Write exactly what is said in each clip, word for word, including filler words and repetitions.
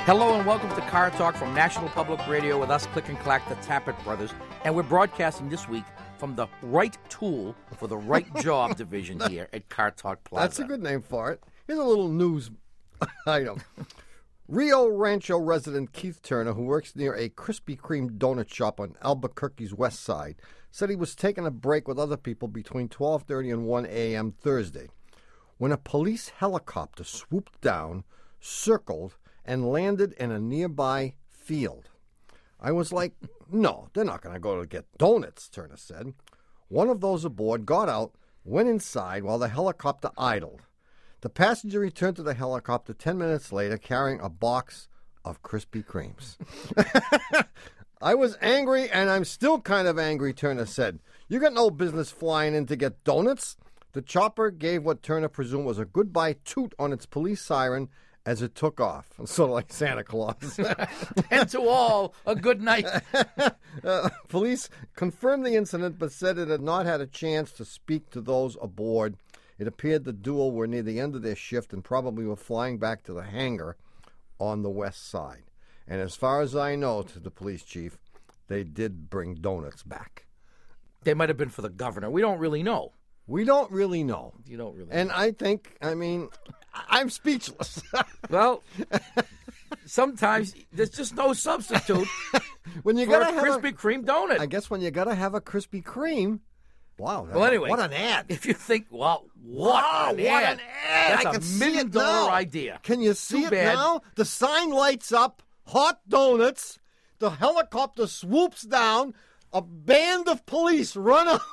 Hello and welcome to Car Talk from National Public Radio with us, Click and Clack, the Tappet Brothers. And we're broadcasting this week from the Right Tool for the Right Job division here at Car Talk Plaza. That's a good name for it. Here's a little news item. Rio Rancho resident Keith Turner, who works near a Krispy Kreme donut shop on Albuquerque's west side, said he was taking a break with other people between twelve thirty and one a.m. Thursday when a police helicopter swooped down, circled, and landed in a nearby field. I was like, no, they're not going to go to get donuts, Turner said. One of those aboard got out, went inside while the helicopter idled. The passenger returned to the helicopter ten minutes later carrying a box of Krispy Kremes. I was angry, and I'm still kind of angry, Turner said. You got no business flying in to get donuts. The chopper gave what Turner presumed was a goodbye toot on its police siren as it took off, sort of like Santa Claus. And to all, a good night. uh, police confirmed the incident but said it had not had a chance to speak to those aboard. It appeared the duo were near the end of their shift and probably were flying back to the hangar on the west side. And as far as I know, to the police chief, they did bring donuts back. They might have been for the governor. We don't really know. We don't really know. You don't really And know. I think, I mean, I'm speechless. Well, sometimes there's just no substitute when you for gotta a have Krispy a, Kreme donut. I guess when you got to have a Krispy Kreme, wow. Well, anyway. What an ad. If you think, well, what, Wow, an, what ad. an ad. That's I a can see million it dollar now. idea. Can you see Too it bad. now? The sign lights up, hot donuts, the helicopter swoops down, a band of police run out.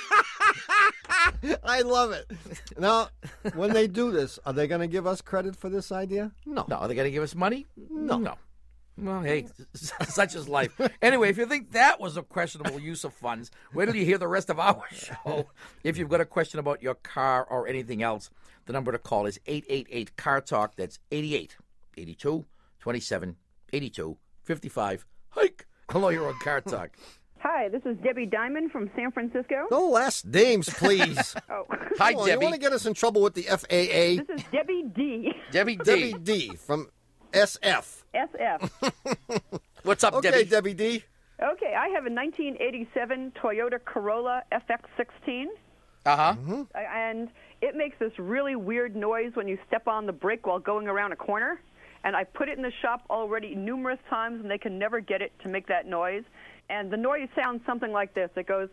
I love it. Now, when they do this, are they going to give us credit for this idea? No. No, are they going to give us money? No. No. Well, hey, such is life. Anyway, if you think that was a questionable use of funds, wait till you hear the rest of our show. If you've got a question about your car or anything else, the number to call is eight eight eight, C A R Talk. That's eighty-eight, eighty-two, twenty-seven, eighty-two, fifty-five. Hike. Hello, you're on Car Talk. Hi, this is Debbie Diamond from San Francisco. No last names, please. Oh. Hi, Come on, Debbie. You want to get us in trouble with the F A A? This is Debbie D. Debbie D. Debbie D. from S F. S F. What's up, Okay, Debbie? Debbie D. Okay, I have a nineteen eighty-seven Toyota Corolla F X sixteen, Uh-huh. Mm-hmm. and it makes this really weird noise when you step on the brake while going around a corner. And I put it in the shop already numerous times, and they can never get it to make that noise. And the noise sounds something like this. It goes...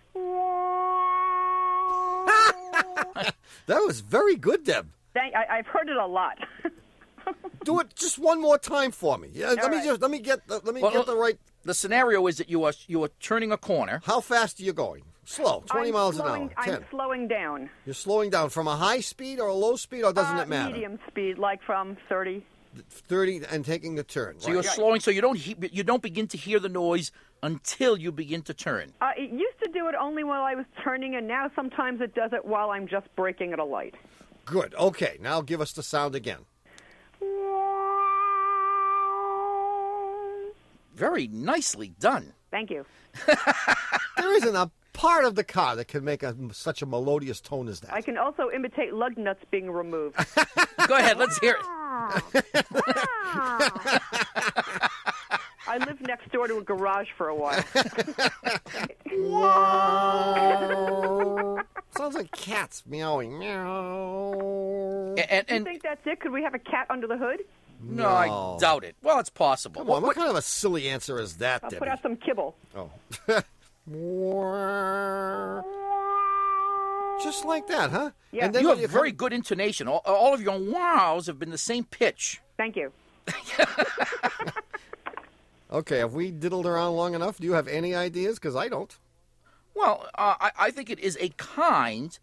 That was very good, Deb. Thank, I, I've heard it a lot. Do it just one more time for me. Yeah, let All me right. just let me get the, let me Well, get the right. The scenario is that you are you are turning a corner. How fast are you going? Slow, twenty I'm miles slowing, an hour. I'm ten. slowing down. You're slowing down from a high speed or a low speed, or doesn't uh, it matter? Medium speed, like from thirty. Thirty and taking the turn. So right. you're slowing, so you don't he- you don't begin to hear the noise until you begin to turn. Uh, it used to do it only while I was turning, and now sometimes it does it while I'm just braking at a light. Good. Okay, now give us the sound again. Very nicely done. Thank you. There isn't a part of the car that can make a, such a melodious tone as that. I can also imitate lug nuts being removed. Go ahead, let's hear it. I lived next door to a garage for a while. Sounds like cats meowing. Meow. And, and, Do you and think that's it? Could we have a cat under the hood? no, I doubt it. Well, it's possible. Come on, what kind of a silly answer is that, I'll Debbie? put out some kibble. Oh. Just like that, huh? Yeah. And then you when have very good intonation. All, all of your wows have been the same pitch. Thank you. Okay, have we diddled around long enough? Do you have any ideas? Because I don't. Well, uh, I, I think it is a kind.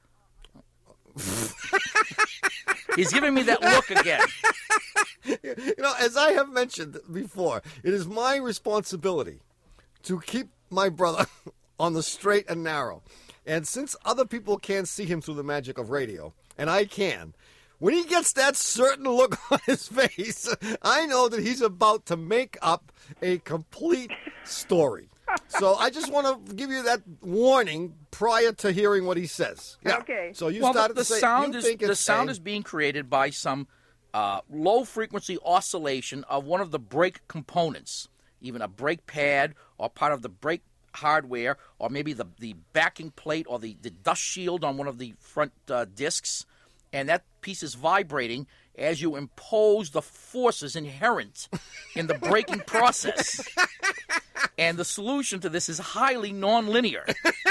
He's giving me that look again. You know, as I have mentioned before, it is my responsibility to keep my brother on the straight and narrow. And since other people can't see him through the magic of radio, and I can, when he gets that certain look on his face, I know that he's about to make up a complete story. So I just want to give you that warning prior to hearing what he says. Yeah. Okay. So you well, started the, the to say sound you is think the it's sound a- is being created by some uh, low-frequency oscillation of one of the brake components, even a brake pad or part of the brake hardware, or maybe the, the backing plate or the, the dust shield on one of the front uh, discs, and that piece is vibrating as you impose the forces inherent in the braking process. And the solution to this is highly nonlinear.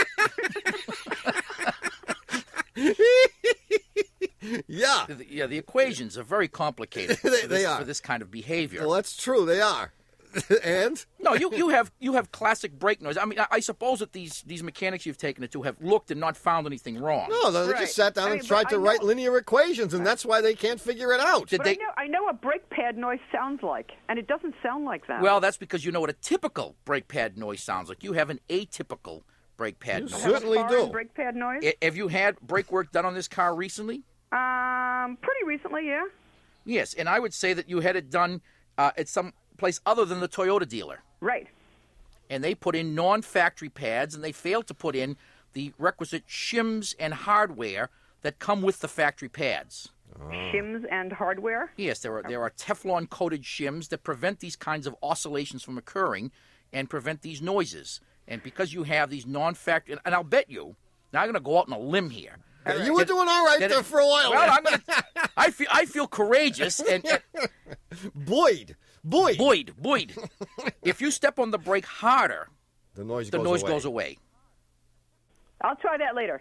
Yeah. The, yeah, the equations are very complicated They- for, they this, are. for this kind of behavior. Well, that's true. They are. And? No, you, you have you have classic brake noise. I mean, I, I suppose that these, these mechanics you've taken it to have looked and not found anything wrong. No, they Right. just sat down I and mean, tried but to I write know- linear equations, and that's why they can't figure it out. Did But they? I know, I know what brake pad noise sounds like, and it doesn't sound like that. Well, that's because you know what a typical brake pad noise sounds like. You have an atypical brake pad You noise. Have a certainly foreign do. brake pad noise? I- Have you had brake work done on this car recently? Um, pretty recently, yeah. Yes, and I would say that you had it done uh, at some place other than the Toyota dealer. Right. And they put in non-factory pads, and they failed to put in the requisite shims and hardware that come with the factory pads. Shims and hardware. Yes, there are there are Teflon-coated shims that prevent these kinds of oscillations from occurring and prevent these noises. And because you have these non-factory, and I'll bet you, now I'm going to go out on a limb here. Yeah, you were doing all right Did there it- for a while. Well, I'm gonna, I feel I feel courageous, and, and Boyd. Boyd. Boyd, Boyd, if you step on the brake harder, The noise the goes noise away. goes away. I'll try that later.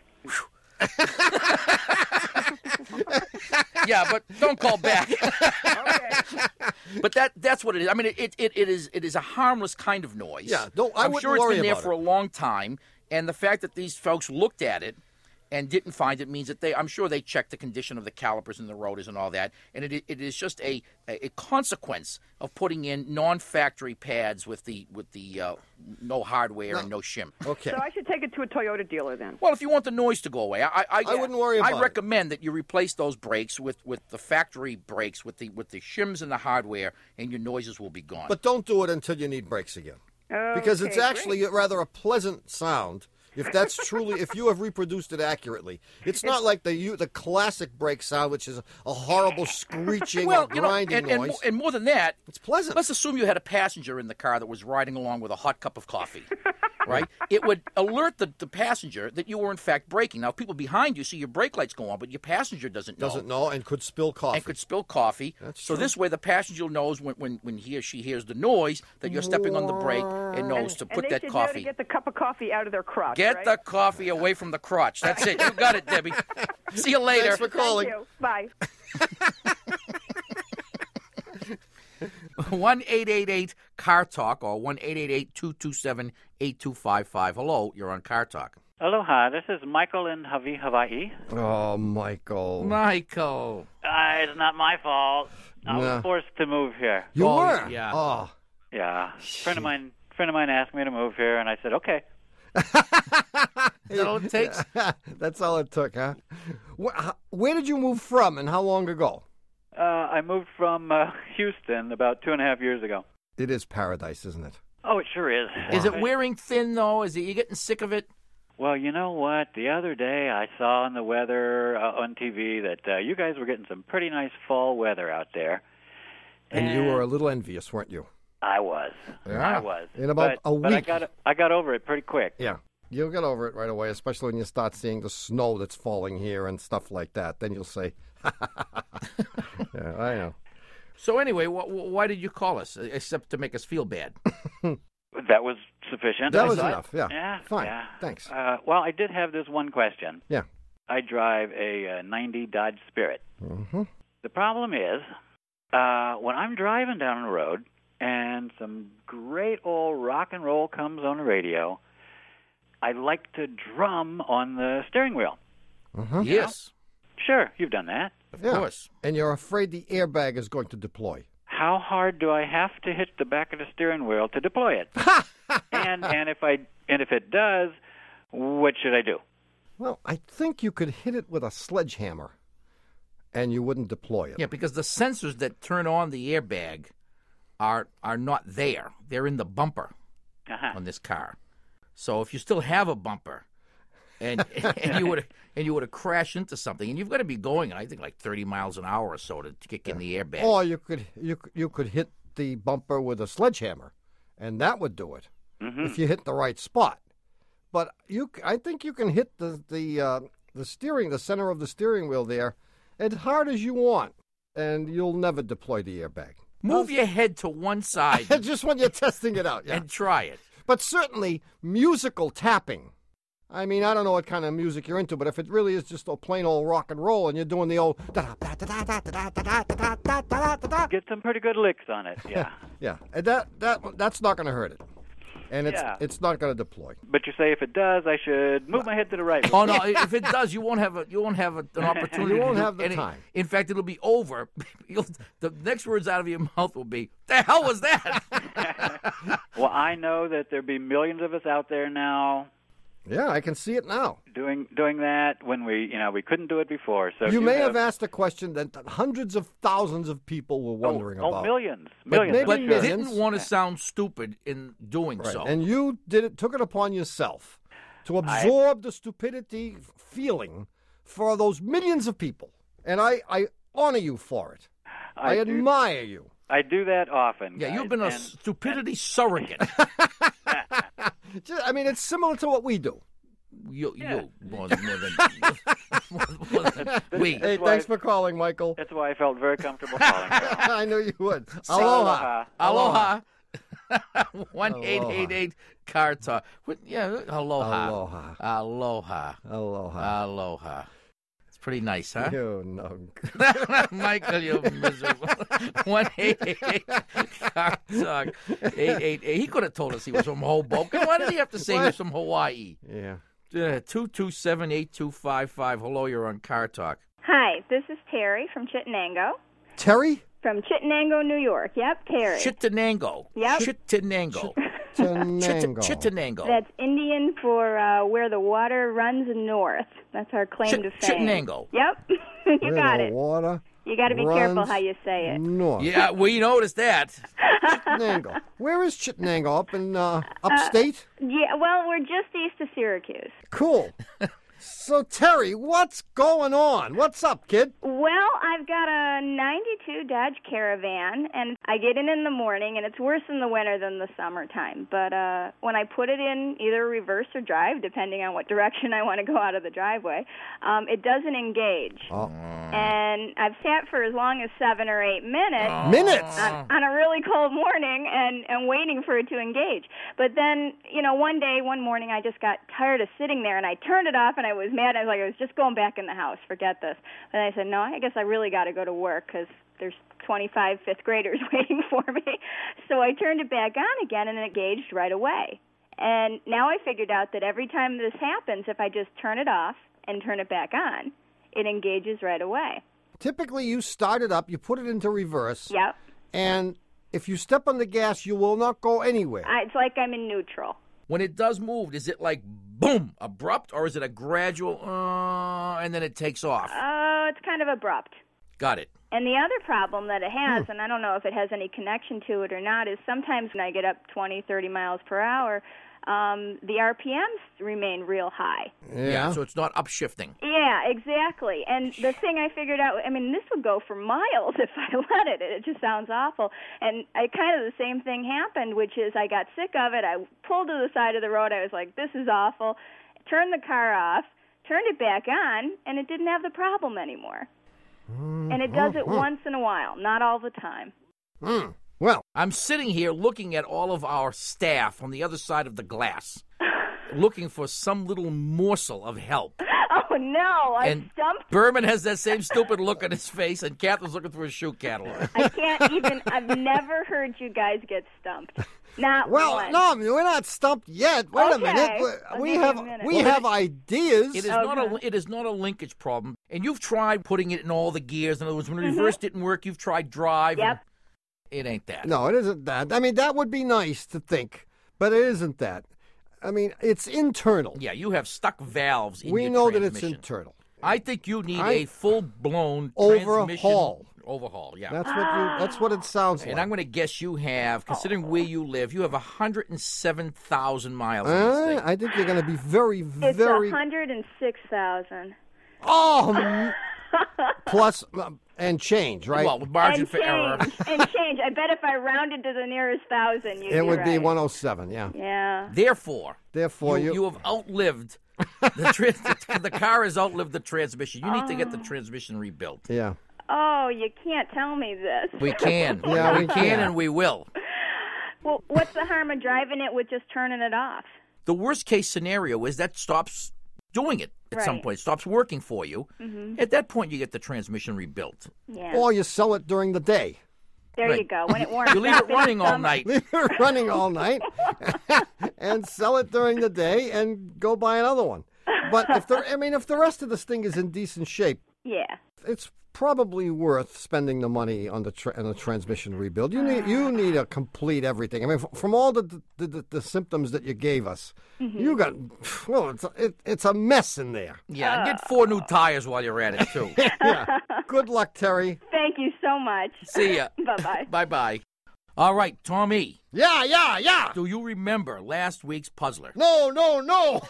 Yeah, but don't call back. Okay. But that that's what it is. I mean, it, it, it is it is a harmless kind of noise. Yeah, don't- I I'm wouldn't sure it's worry been there about for it. a long time, and the fact that these folks looked at it and didn't find it means that they, I'm sure they checked the condition of the calipers and the rotors and all that, and it it is just a a consequence of putting in non-factory pads with the with the uh, no hardware and no shim. Okay. So I should take it to a Toyota dealer then. Well, if you want the noise to go away, I I, I wouldn't worry about I it. recommend that you replace those brakes with, with the factory brakes with the with the shims and the hardware, and your noises will be gone. But don't do it until you need brakes again. Because it's Okay, actually great. rather a pleasant sound. If that's truly, if you have reproduced it accurately, it's not like the you, the classic brake sound, which is a horrible screeching well, or you know, grinding and, and, noise. mo- and more than that, It's pleasant. let's assume you had a passenger in the car that was riding along with a hot cup of coffee, right? It would alert the, the passenger that you were in fact braking. Now, people behind you see your brake lights go on, but your passenger doesn't know. Doesn't know and could spill coffee. And could spill coffee. That's so true. this way, the passenger knows when, when, when he or she hears the noise that you're stepping on the brake and knows to and put they that should know to coffee. get the cup of coffee out of their crotch. Get right? the coffee away from the crotch. That's it. You got it, Debbie. See you later. Thanks for calling. Thank you. Bye. one eight eight eight car talk or one eight eight eight, two two seven, eight two five five. Hello, you're on Car Talk. Aloha, this is Michael in Hawaii, Hawaii. Oh, Michael. Michael. Uh, it's not my fault. I Nah. was forced to move here. You Oh, were? yeah. Oh. Yeah, friend of mine, friend of mine asked me to move here, and I said okay. Is that all it takes? That's all it took, huh? Wh- how- Where did you move from and how long ago? Uh, I moved from uh, Houston about two and a half years ago. It is paradise, isn't it? Oh, it sure is. Is it wearing thin, though? Is it you getting sick of it? Well, you know what? The other day I saw on the weather uh, on T V that uh, you guys were getting some pretty nice fall weather out there. And you were a little envious, weren't you? I was. Yeah. I was. In about but, a But I week. got I got over it pretty quick. Yeah. You'll get over it right away, especially when you start seeing the snow that's falling here and stuff like that. Then you'll say, yeah, I know. So anyway, wh- wh- why did you call us, uh, except to make us feel bad? That was sufficient. That I was thought. enough, yeah. Yeah. Fine. Yeah. Thanks. Uh, well, I did have this one question. Yeah. I drive a uh, ninety Dodge Spirit. Mm-hmm. The problem is, uh, when I'm driving down the road and some great old rock and roll comes on the radio, I like to drum on the steering wheel. Uh-huh. Yes, Sure, you've done that. of Yeah. course. And you're afraid the airbag is going to deploy. How hard do I have to hit the back of the steering wheel to deploy it? and and if I and if it does, what should I do? Well, I think you could hit it with a sledgehammer and you wouldn't deploy it. Yeah, because the sensors that turn on the airbag are are not there. They're in the bumper Uh-huh. on this car. So if you still have a bumper, and and you would and you would have crashed into something, and you've got to be going, I think, like thirty miles an hour or so to kick in the airbag. Or you could you could- you could hit the bumper with a sledgehammer, and that would do it Mm-hmm. if you hit the right spot. But you, c- I think you can hit the the uh, the steering, the center of the steering wheel there, as hard as you want, and you'll never deploy the airbag. Move your head to one side Just when you're testing it out, yeah. and try it. But certainly musical tapping. I mean, I don't know what kind of music you're into, but if it really is just a plain old rock and roll, and you're doing the old da da da da da da da da da da da da da, Get some pretty good licks on it, yeah. yeah, and that that that's not going to hurt it, and it's Yeah. it's not going to deploy. But you say if it does, I should move my head to the right. Oh no! If it does, you won't have a you won't have a, an opportunity. You won't to do have the any- time. In fact, it'll be over. You'll, the next words out of your mouth will be, "The hell was that?" Well, I know that there'll be millions of us out there now Yeah, I can see it now. doing doing that when we, you know, we couldn't do it before. So if You may have asked a question that hundreds of thousands of people were oh, wondering oh, about. millions, but millions. maybe I'm but sure. millions. didn't want to sound stupid in doing Right. so. And you did it, took it upon yourself to absorb the stupidity feeling for those millions of people, and I, I honor you for it. I, I do- admire you. I do that often. yeah, guys, you've been a and- stupidity surrogate. Just- I mean, it's similar to what we do. you, Yeah. you more, than- more than more, more than we. Hey, why- thanks for calling, Michael. That's why I felt very comfortable calling. you. I knew you would. Aloha. Aloha. Aloha. One eight eight eight car talk. What- Yeah, aloha. Aloha. Aloha. Aloha. Aloha. It's pretty nice, huh? You know. Michael, you miserable. One eight eight eight car talk. Eight eight eight. He could have told us he was from Hoboken. Why did he have to say he was from Hawaii? Yeah. Uh, two two seven eight two five five. Hello, you're on Car Talk. Hi, this is Terry from Chittenango. Terry? From Chittenango, New York. Yep, Terry. Chittenango. Yep. Chittenango. Chittenango. Chittenango. That's Indian for uh, where the water runs north. That's our claim Chit- to fame. Chittenango. Yep, you Where got the it. water You got to be careful runs how you say it. north. Yeah, we noticed that. Chittenango. Where is Chittenango? Up in uh, upstate? Yeah, well, we're just east of Syracuse. Cool. So, Terry, what's going on? What's up, kid? Well, I've got a ninety-two Dodge Caravan, and I get in in the morning, and it's worse in the winter than the summertime. But uh, when I put it in either reverse or drive, depending on what direction I want to go out of the driveway, um, it doesn't engage. Oh. And I've sat for as long as seven or eight minutes. Minutes. on, on a really cold morning and, and waiting for it to engage. But then, you know, one day, one morning, I just got tired of sitting there, and I turned it off, and I was mad. I was like, I was just going back in the house. Forget this. And I said, no, I guess I really got to go to work because there's twenty-five fifth graders waiting for me. So I turned it back on again, and it engaged right away. And now I figured out that every time this happens, if I just turn it off and turn it back on, it engages right away. Typically, you start it up, you put it into reverse, Yep. and if you step on the gas, you will not go anywhere. I, it's like I'm in neutral. When it does move, is it like boom, abrupt, or is it a gradual, uh, and then it takes off? Oh, it's kind of abrupt. Got it. And the other problem that it has, and I don't know if it has any connection to it or not, is sometimes when I get up twenty, thirty miles per hour, um, the R P Ms remain real high. Yeah. So it's not upshifting. Yeah, exactly. And the thing I figured out, I mean, this would go for miles if I let it. It just sounds awful. And I kind of the same thing happened, which is I got sick of it. I pulled to the side of the road. I was like, this is awful. Turned the car off, turned it back on, and it didn't have the problem anymore. And it does it once in a while, not all the time. Mm. Well, I'm sitting here looking at all of our staff on the other side of the glass, looking for some little morsel of help. Oh, no, I And stumped. Berman has that same stupid look on his face, and Catherine's looking through his shoe catalog. I can't even, I've never heard you guys get stumped. Not well, once. no, we're not stumped yet. Wait a Okay. minute. I'll We give you have a minute. we Well, have ideas. It is Okay. not a it is not a linkage problem, and you've tried putting it in all the gears. In other words, when Mm-hmm. reverse didn't work, you've tried drive. and Yep. It ain't that. No, it isn't that. I mean, that would be nice to think, but it isn't that. I mean, it's internal. Yeah, you have stuck valves in we your know that it's transmission. internal. I think you need I- a full blown Overhaul. overhaul, yeah. That's what you. That's what it sounds like. And I'm going to guess you have, considering where you live, you have one hundred seven thousand miles on Uh, this thing. I think you're going to be very, It's very. one hundred six thousand. Oh, m- plus um, and change, right? Well, with margin And for error. change, and change. I bet if I rounded to the nearest thousand, you'd it be would be right. one oh seven. Yeah. Yeah. Therefore, Therefore, you, you. you have outlived the, tra- the car has outlived the transmission. You need to get the transmission rebuilt. yeah. Oh, you can't tell me this. We can. Yeah, we we can can. and we will. Well, what's the harm of driving it with just turning it off? The worst case scenario is that stops doing it at some Right. point, stops working for you. Mm-hmm. At that point, you get the transmission rebuilt. Yeah. Or you sell it during the day. there right. you go. When it warms You leave up it in the running all summer. night. Leave it running all night and sell it during the day and go buy another one. But if the I mean, if the rest of this thing is in decent shape, Yeah. it's probably worth spending the money on the tra- on the transmission rebuild. You need you need a complete everything. I mean, f- from all the the, the, the symptoms that you gave us, Mm-hmm. you got well, it's a, it, it's a mess in there. Yeah, and get four new tires while you're at it, too. Yeah. Good luck, Terry. Thank you so much. See ya. Bye-bye. Bye-bye. All right, Tommy, Yeah, yeah, yeah. do you remember last week's puzzler? No, no, no.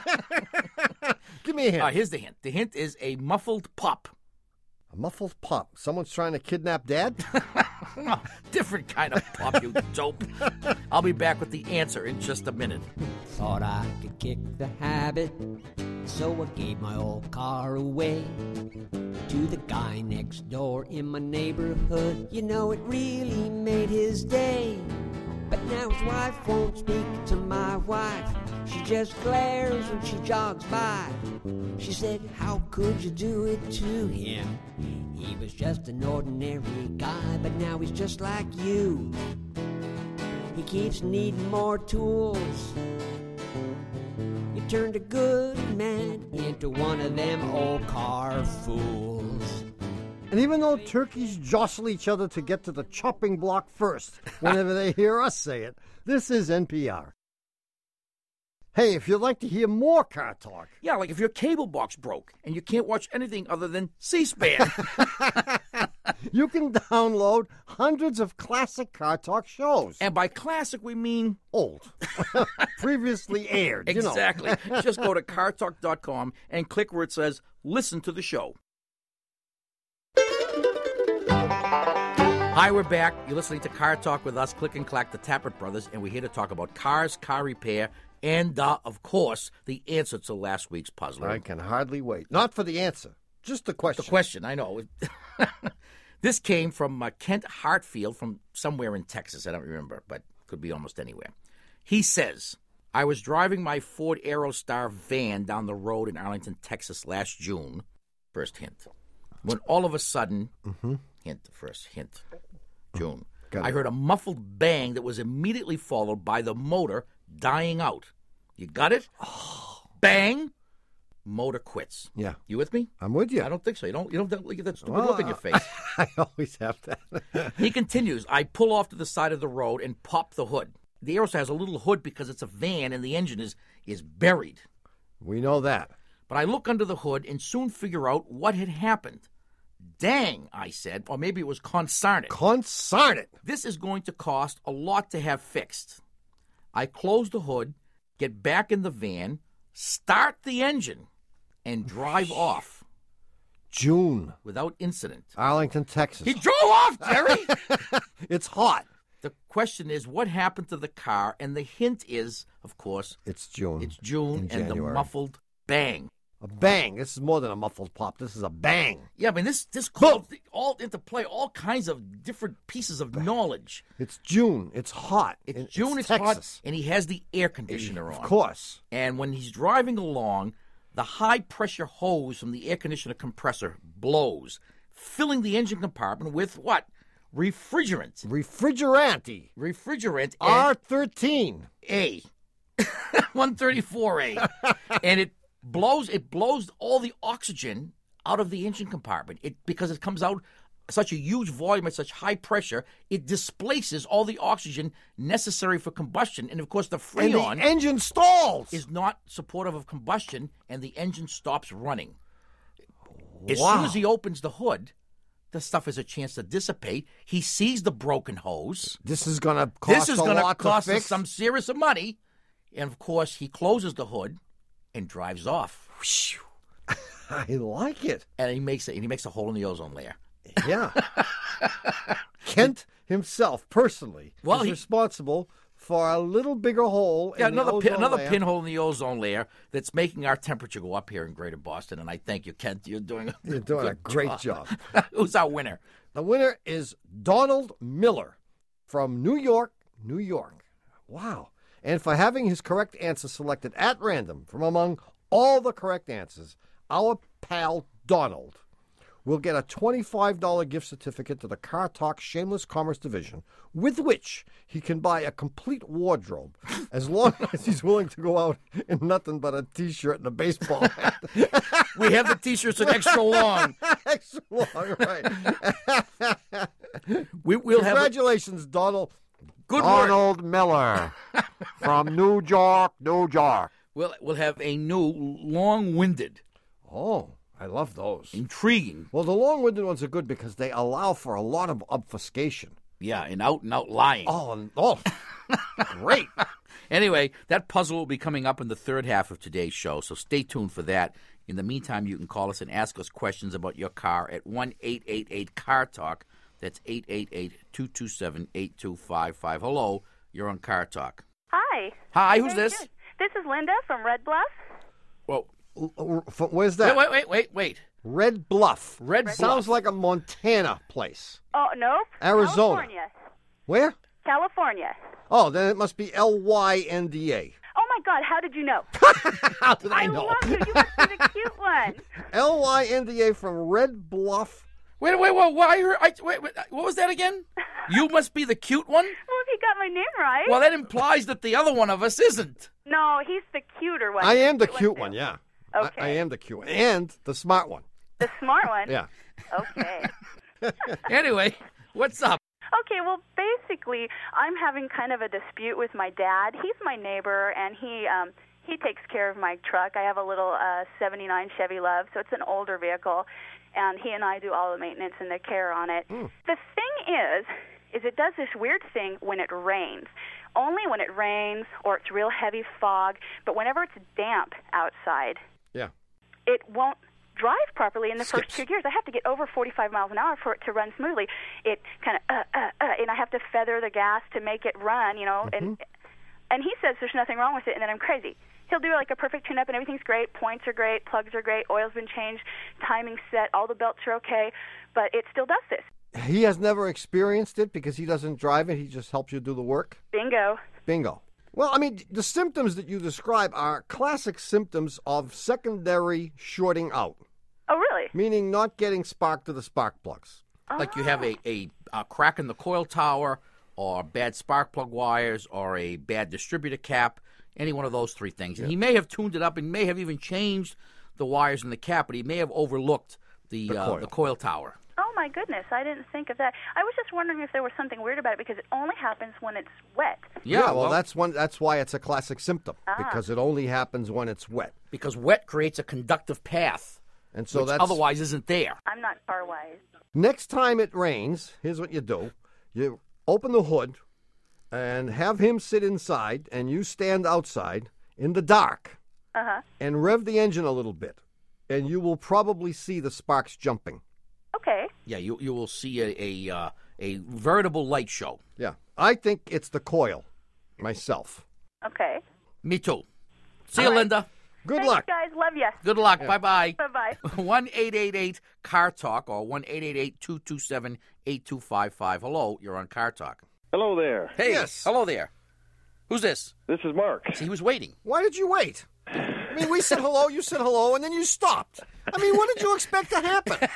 Give me a hint. Uh, here's the hint. The hint is a muffled pop. A muffled pop. Someone's trying to kidnap Dad? Oh, different kind of pop, you dope. I'll be back with the answer in just a minute. Thought I could kick the habit, so I gave my old car away to the guy next door in my neighborhood. You know, it really made his day. But now his wife won't speak to my wife. She just glares when she jogs by. She said, how could you do it to him? He was just an ordinary guy, but now he's just like you. He keeps needing more tools. You turned a good man into one of them old car fools. And even though turkeys jostle each other to get to the chopping block first, whenever they hear us say it, this is N P R. Hey, if you'd like to hear more car talk, Yeah, like if your cable box broke and you can't watch anything other than C-SPAN. you can download hundreds of classic car talk shows. And by classic, we mean Old. Previously aired, you know. exactly. Just go to car talk dot com and click where it says listen to the show. Hi, we're back. You're listening to Car Talk with us, Click and Clack, the Tappert Brothers, and we're here to talk about cars, car repair, and, uh, of course, the answer to last week's puzzler. I can hardly wait. Not for the answer, just the question. The question, I know. This came from uh, Kent Hartfield from somewhere in Texas. I don't remember, but could be almost anywhere. He says, I was driving my Ford Aerostar van down the road in Arlington, Texas last June. First hint. When all of a sudden, Mm-hmm. hint, the first hint, June, Got I it. heard a muffled bang that was immediately followed by the motor dying out. You got it? Bang, motor quits. Yeah, You with me? I'm with you. I don't think so. You don't. You don't look at that stupid Well, look on your face. I always have that. He continues. I pull off to the side of the road and pop the hood. The Aerostar has a little hood because it's a van and the engine is is buried. We know that. But I look under the hood and soon figure out what had happened. Dang, I said, or maybe it was consarn it. Consarn it. This is going to cost a lot to have fixed. I close the hood, get back in the van, start the engine, and drive off June, without incident. Arlington, Texas. He drove off, Jerry! It's hot. The question is, what happened to the car? And the hint is, of course, It's June. it's June In and the January. muffled bang. A bang. This is more than a muffled pop. This is a bang. Yeah, I mean, this this called all into play all kinds of different pieces of knowledge. It's June. It's hot. It's It- June, it's, Texas. hot, and he has the air conditioner Of on. course. And when he's driving along, the high-pressure hose from the air conditioner compressor blows, filling the engine compartment with what? Refrigerant. Refrigerante. Refrigerant R thirteen. A. one thirty-four A. And it blows it blows all the oxygen out of the engine compartment. It because it comes out such a huge volume at such high pressure, it displaces all the oxygen necessary for combustion. And of course the And the Freon engine stalls. is not supportive of combustion and the engine stops running. As Wow. soon as he opens the hood, the stuff has a chance to dissipate. He sees the broken hose. This is going to cost This is a going to lot cost to us fix. some serious money. And, of course, he closes the hood and drives off. I like it. And he makes it, and he makes a hole in the ozone layer. Yeah. Kent himself, personally, Well, is he- responsible for a little bigger hole Yeah, in the another pin, ozone another layer. pinhole in the ozone layer that's making our temperature go up here in Greater Boston. And I thank you, Kent. You're doing a, You're doing a good great job. Who's our winner? The winner is Donald Miller from New York, New York. Wow. And for having his correct answer selected at random from among all the correct answers, our pal Donald will get a twenty-five dollars gift certificate to the Car Talk Shameless Commerce Division, with which he can buy a complete wardrobe as long as he's willing to go out in nothing but a T-shirt and a baseball hat. We have the T-shirts in extra long. Extra long, right. We, we'll have a, Congratulations, Donald. good work. Donald Miller from New York, New York. We'll, we'll have a new long-winded, Oh, I love those. intriguing, Well, the long-winded ones are good because they allow for a lot of obfuscation. yeah, and out-and-out lying. Oh, and- oh, great. Anyway, that puzzle will be coming up in the third half of today's show, so stay tuned for that. In the meantime, you can call us and ask us questions about your car at one eight eight eight car talk. That's eight eight eight, two two seven, eight two five five. Hello, you're on Car Talk. Hi. Hi, who's Very this? good. This is Linda from Red Bluff. Well, Where's wait, that? wait, wait, wait, wait. Red Bluff. Red Bluff. Sounds like a Montana place. Oh, nope. Arizona. California. Where? California. Oh, then it must be L Y N D A. Oh, my God. How did you know? How did I, I know? love you. You must be the cute one. L Y N D A from Red Bluff. Wait, wait, wait, wait, I heard, I, wait, wait, what was that again? You must be the cute one? Well, if you got my name right. Well, that implies that the other one of us isn't. No, he's the cuter one. I am the Cute cute too. one, yeah. Okay. I, I am the cute one. And the smart one. The smart one? Yeah. Okay. Anyway, what's up? Okay, well, basically, I'm having kind of a dispute with my dad. He's my neighbor, and he um, he takes care of my truck. I have a little uh, seventy-nine Chevy Love, so it's an older vehicle, and he and I do all the maintenance and the care on it. Mm. The thing is, is it does this weird thing when it rains. Only when it rains or it's real heavy fog, but whenever it's damp outside, Yeah. it won't drive properly in the first Skips. two gears. I have to get over forty-five miles an hour for it to run smoothly. It kind of, uh, uh, uh, and I have to feather the gas to make it run, you know, and and he says there's nothing wrong with it, and then I'm crazy. He'll do like a perfect tune-up, and everything's great. Points are great, plugs are great, oil's been changed, timing's set, all the belts are okay, but it still does this. He has never experienced it because he doesn't drive it. He just helps you do the work. Bingo. Bingo. Well, I mean, the symptoms that you describe are classic symptoms of secondary shorting out, Oh, really? meaning not getting spark to the spark plugs. Like you have a, a, a crack in the coil tower, or bad spark plug wires, or a bad distributor cap, any one of those three things. And he may have tuned it up and may have even changed the wires in the cap, but he may have overlooked the, The uh, coil. the coil tower. Oh, my goodness. I didn't think of that. I was just wondering if there was something weird about it because it only happens when it's wet. Yeah, well, that's one. That's why it's a classic symptom Ah. because it only happens when it's wet, because wet creates a conductive path, and so which that's otherwise isn't there. I'm not car wise. next time it rains. Here's what you do: you open the hood and have him sit inside, and you stand outside in the dark Uh-huh. and rev the engine a little bit, and you will probably see the sparks jumping. Okay. Yeah, you you will see a a, uh, a veritable light show. Yeah, I think it's the coil, myself. Okay. Me too. See you, Linda. Good Thanks, luck. guys. Love you. Good luck. Bye bye. Bye-bye. one eight eight eight car talk or one eight eight eight, two two seven, eight two five five. Hello, you're on Car Talk. Hello there. Hey, Yes. hello there. Who's this? This is Mark. See, he was waiting. Why did you wait? I mean, we said hello, you said hello, and then you stopped. I mean, what did you expect to happen?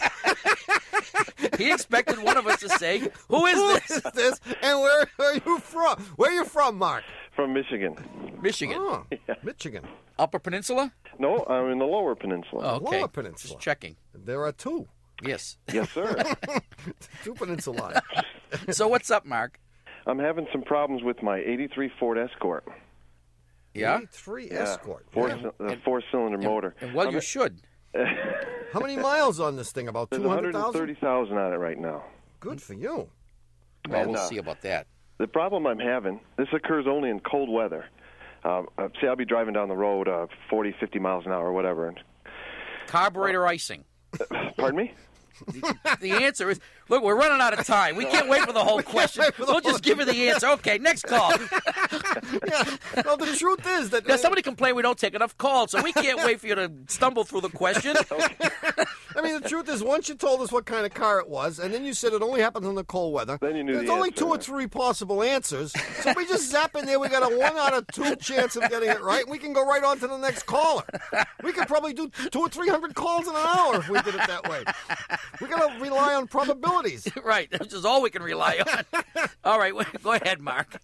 He expected one of us to say, "Who is Who this?" is this? And where are you from? Where are you from, Mark? From Michigan. Michigan, Oh, Michigan. Upper Peninsula. No, I'm in the Lower Peninsula. Oh, okay. Lower Peninsula. Just checking. There are two. Yes. Yes, sir. Two peninsula. So what's up, Mark? I'm having some problems with my eighty-three Ford Escort. Yeah. Three Escort. Four, Yeah. uh, four-cylinder motor. And well, I'm you should. How many miles on this thing? About There's two hundred one hundred thirty thousand? thousand on it right now. Good for you. Well, And, we'll uh, see about that. The problem I'm having, this occurs only in cold weather. Uh, uh, say I'll be driving down the road uh, forty, fifty miles an hour or whatever. And, Carburetor icing. pardon me? The, the answer is, look, we're running out of time. We can't wait for the whole question. wait for the We'll just give you the answer. Okay, next call. Yeah. Well, the truth is that Now, somebody complained we don't take enough calls, so we can't wait for you to stumble through the question. I mean, the truth is, once you told us what kind of car it was, and then you said it only happens in the cold weather, Then you knew there's the only answer, two or right? three possible answers. So we just zap in there. We got a one out of two chance of getting it right. And we can go right on to the next caller. We could probably do two or three hundred calls in an hour if we did it that way. We got to rely on probabilities. Right, which is all we can rely on. All right, go ahead, Mark.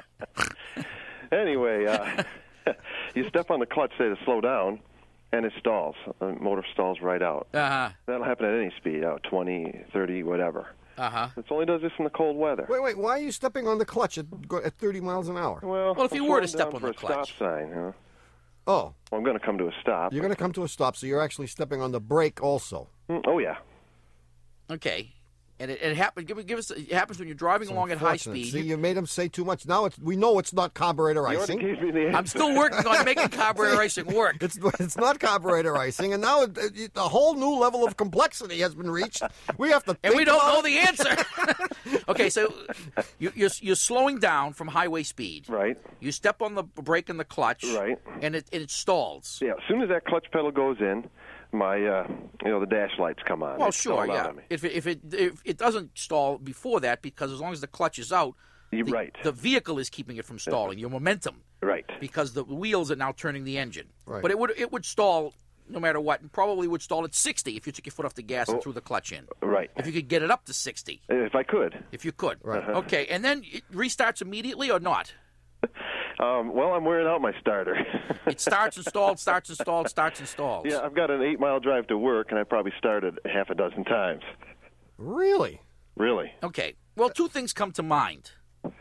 Anyway, uh, you step on the clutch, say to slow down, and it stalls. The motor stalls right out. Uh-huh, That'll happen at any speed, out twenty, thirty, whatever. uh-huh. It only does this in the cold weather. Wait, wait. Why are you stepping on the clutch at, at thirty miles an hour? Well, Well, if you I'm were to slowing step down on for the a clutch. stop sign, huh? Oh, Well, I'm going to come to a stop. you're going to come to a stop, so you're actually stepping on the brake also. Mm, Oh, yeah. Okay. And it, it happens. Give, give us. It happens when you're driving along at high Unfortunate. speed. See, you made him say too much. Now it's, we know it's not carburetor You already icing. gave me the answer. I'm still working on making carburetor icing work. It's it's not carburetor icing, and now it, it, a whole new level of complexity has been reached. We have to, And think we don't about know it. the answer. Okay, so you, you're you're slowing down from highway speed. Right. You step on the brake and the clutch. Right. And it and it stalls. Yeah, as soon as that clutch pedal goes in, my, uh, you know, the dash lights come on. Well, They sure, stall out yeah. on me. If it, if it if it doesn't stall before that, because as long as the clutch is out, You're the, right. the vehicle is keeping it from stalling. Your momentum, Right. because the wheels are now turning the engine. Right. But it would it would stall no matter what, and probably would stall at sixty if you took your foot off the gas and threw the clutch in. Right. If you could get it up to sixty, If I could. if you could. Right. Okay, and then it restarts immediately or not? Um, well, I'm wearing out my starter. It starts and stalls, starts and stalls, starts and stalls. Yeah, I've got an eight-mile drive to work, and I probably started half a dozen times. Really? Really. Okay. Well, two things come to mind.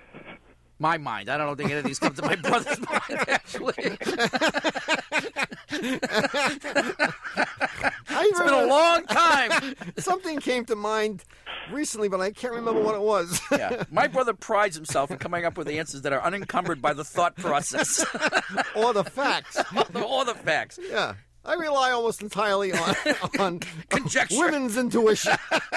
My mind. I don't think any of these come to my brother's mind, actually. I It's been a remember- long time. Something came to mind recently, but I can't remember what it was. Yeah. My brother prides himself in coming up with answers that are unencumbered by the thought process Or the facts. or the facts. Yeah. I rely almost entirely on, on Conjecture. women's intuition.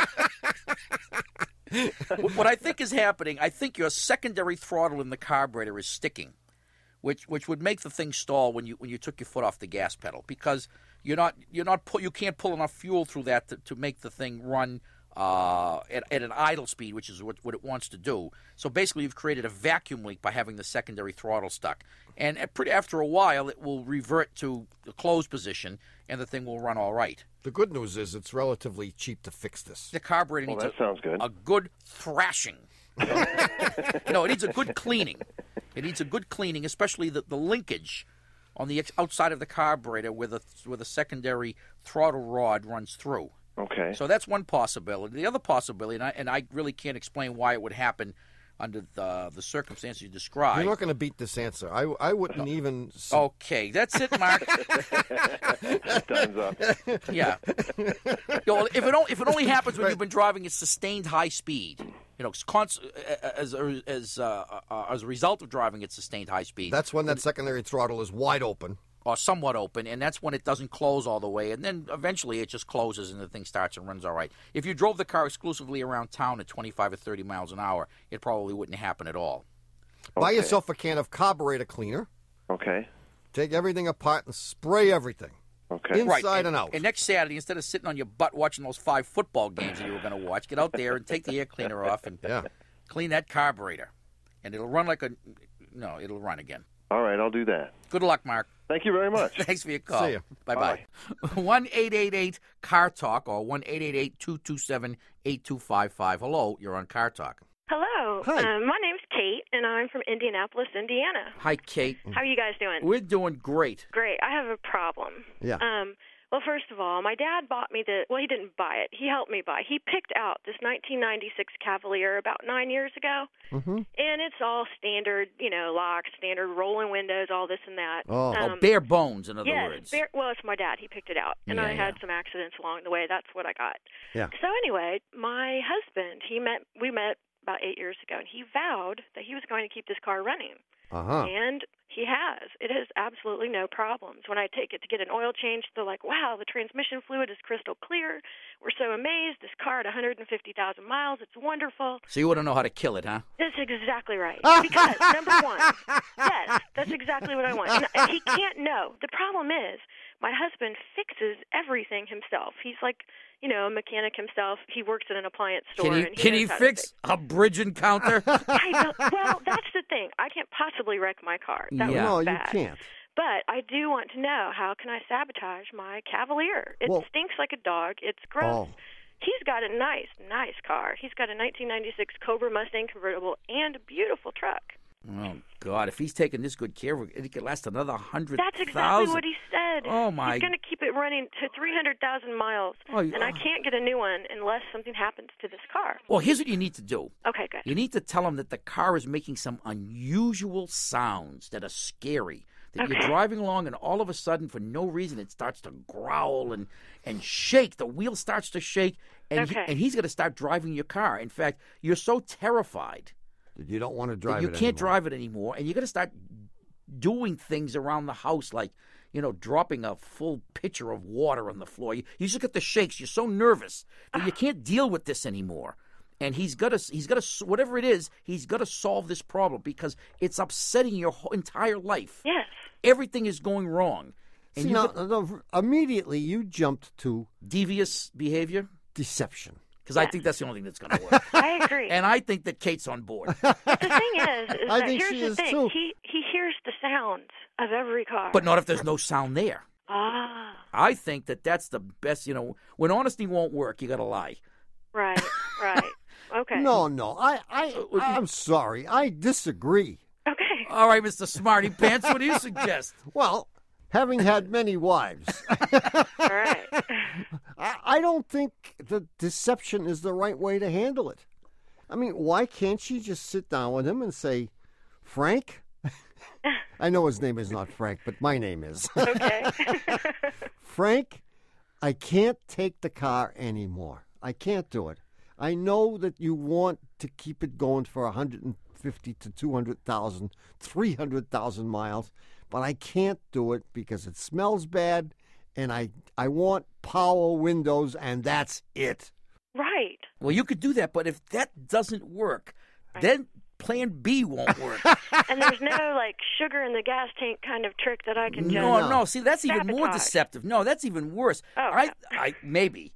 What I think is happening, I think your secondary throttle in the carburetor is sticking, which which would make the thing stall when you when you took your foot off the gas pedal, because you're not you're not pu- you can't pull enough fuel through that to, to make the thing run uh, at, at an idle speed, which is what, what it wants to do. So basically, you've created a vacuum leak by having the secondary throttle stuck, and at pretty, after a while, it will revert to the closed position, and the thing will run all right. The good news is it's relatively cheap to fix this. The carburetor Well, needs that a, sounds good. a good thrashing. No, it needs a good cleaning. It needs a good cleaning, especially the, the linkage on the ex- outside of the carburetor where the where the secondary throttle rod runs through. Okay. So that's one possibility. The other possibility, and I, and I really can't explain why it would happen under the the circumstances you described. You're not going to beat this answer. I, I wouldn't even. s- Okay, that's it, Mark. Time's up. Yeah. You know, if it only, if it only happens when you've been driving at sustained high speed, you know, const- as as uh, uh, as a result of driving at sustained high speed, That's when that secondary throttle is wide open. or somewhat open, and that's when it doesn't close all the way, and then eventually it just closes and the thing starts and runs all right. If you drove the car exclusively around town at twenty-five or thirty miles an hour, it probably wouldn't happen at all. Buy Okay. yourself a can of carburetor cleaner. Okay. Take everything apart and spray everything. Okay. Inside Right, and out. And next Saturday, instead of sitting on your butt watching those five football games that you were going to watch, get out there and take the air cleaner off and Yeah. clean that carburetor, and it'll run like a no, it'll run again. All right, I'll do that. Good luck, Mark. Thank you very much. Thanks for your call. See ya. Bye bye. one eight eight eight car talk or one eight eight eight two two seven eight two five five. Hello, you're on Car Talk. Hello. Hi. Um, my name's Kate, and I'm from Indianapolis, Indiana. Hi, Kate. How are you guys doing? We're doing great. Great. I have a problem. Yeah. Um, Well, first of all, my dad bought me the, well, he didn't buy it. He helped me buy. He picked out this nineteen ninety-six Cavalier about nine years ago. Mm-hmm. And it's all standard, you know, locks, standard rolling windows, all this and that. Oh. Oh, bare bones, in other yes, words. Bare, well, it's my dad. He picked it out. And Yeah, I had yeah. some accidents along the way. That's what I got. Yeah. So anyway, my husband, he met, we met about eight years ago, and he vowed that he was going to keep this car running. Uh-huh. And he has. It has absolutely no problems. When I take it to get an oil change, they're like, wow, the transmission fluid is crystal clear. We're so amazed. This car at one hundred fifty thousand miles, it's wonderful. So you want to know how to kill it, huh? That's exactly right. Because, number one, yes, that's exactly what I want. And, and he can't know. The problem is my husband fixes everything himself. He's like, you know, a mechanic himself. He works at an appliance store. Can he, and he can knows he how to fix a bridge encounter? I don't, well, that's the thing. I can't possibly wreck my car. That Yeah. No, was you bad. can't. But I do want to know, how can I sabotage my Cavalier? It Well- stinks like a dog. It's gross. Oh. He's got a nice, nice car. He's got a nineteen ninety-six Cobra Mustang convertible and a beautiful truck. Oh, God, if he's taking this good care of it, it could last another hundred thousand. That's exactly what he said. Oh, my- He's going to keep it running to three hundred thousand miles. Oh, you- and I can't get a new one unless something happens to this car. Well, here's what you need to do. Okay, good. You need to tell him that the car is making some unusual sounds that are scary. That you're Okay. driving along and all of a sudden, for no reason, it starts to growl and, and shake. The wheel starts to shake, and, he- Okay. and he's going to start driving your car. In fact, you're so terrified You don't want to that drive you it can't anymore. drive it anymore, and you're going to start doing things around the house like, you know, dropping a full pitcher of water on the floor. You, you just get the shakes. You're so nervous that you can't deal with this anymore. And he's got to, he's got to, whatever it is, he's got to solve this problem because it's upsetting your whole entire life. Yes. Everything is going wrong. And See, you now, got no, immediately you jumped to devious behavior deception. because I think that's the only thing that's going to work. I agree. And I think that Kate's on board. But the thing is, is I that think here's she the is, thing. too. He he hears the sounds of every car. But not if there's no sound there. Ah, I think that that's the best, you know, when honesty won't work, you got to lie. right, right. Okay. No, no. I, I, Uh, I'm sorry. I disagree. Okay. All right, Mister Smarty Pants, what do you suggest? Well, having had many wives, All right. I, I don't think the deception is the right way to handle it. I mean, why can't she just sit down with him and say, Frank? I know his name is not Frank, but my name is. Okay. Frank, I can't take the car anymore. I can't do it. I know that you want to keep it going for one hundred fifty to two hundred thousand, three hundred thousand miles, but I can't do it because it smells bad and I I want power windows and that's it. Right. Well, you could do that, but if that doesn't work, then plan B won't work. And there's no like sugar in the gas tank kind of trick that I can just. No, no. See, that's even more Sabotage. deceptive. No, that's even worse. Oh, I, no. I maybe.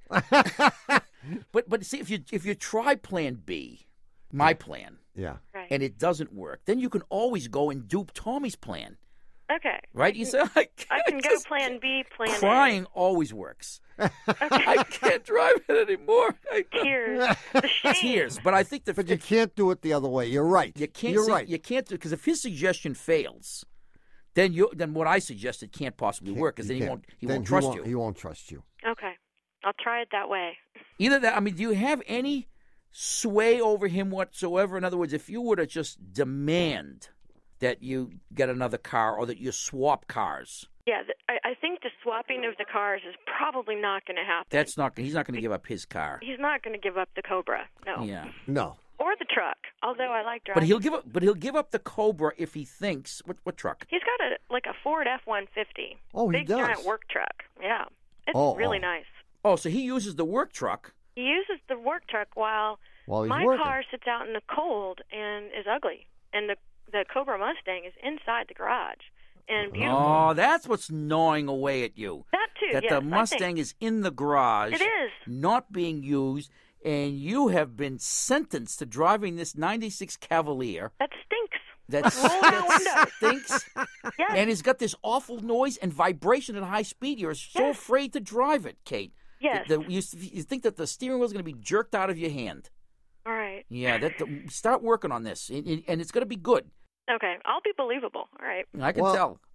but but see, if you if you try Plan B, my plan, Yeah. Right. and it doesn't work, then you can always go and dupe Tommy's plan, Okay. right? You say, I, I can go just- Plan B, Plan A. Crying always works. I can't drive it anymore. I, Tears. The shame. tears. But I think the But you can't do it the other way. You're right. You can't. You're see- right. You can't do because if his suggestion fails, then you then what I suggested can't possibly work because You then he can't. won't he Then won't trust won't, you. He won't trust you. Okay. I'll try it that way. Either that. I mean, do you have any sway over him whatsoever? In other words, if you were to just demand that you get another car or that you swap cars, Yeah, th- I, I think the swapping of the cars is probably not going to happen. that's not. He's not going to give up his car. He's not going to give up the Cobra. No. Yeah. No. Or the truck. Although I like driving. But he'll give up. But he'll give up the Cobra if he thinks what what truck? He's got a like a Ford F one fifty. Oh, he Big does. giant work truck. Yeah. It's Oh, really oh. nice. Oh, so he uses the work truck. He uses the work truck while While he's my working. car sits out in the cold and is ugly. And the the Cobra Mustang is inside the garage and beautiful. Oh, that's what's gnawing away at you. That too, That yes, the I think. Mustang is in the garage. It is. Not being used, and you have been sentenced to driving this ninety-six Cavalier That stinks. that, Roll down that windows. stinks, Yes. and it's got this awful noise and vibration at high speed. You're so Yes. afraid to drive it, Kate. Yes. The- the- you, you think that the steering wheel is going to be jerked out of your hand. All right. Yeah, that the, start working on this, and, and it's going to be good. Okay. I'll be believable. All right. I can Well, tell.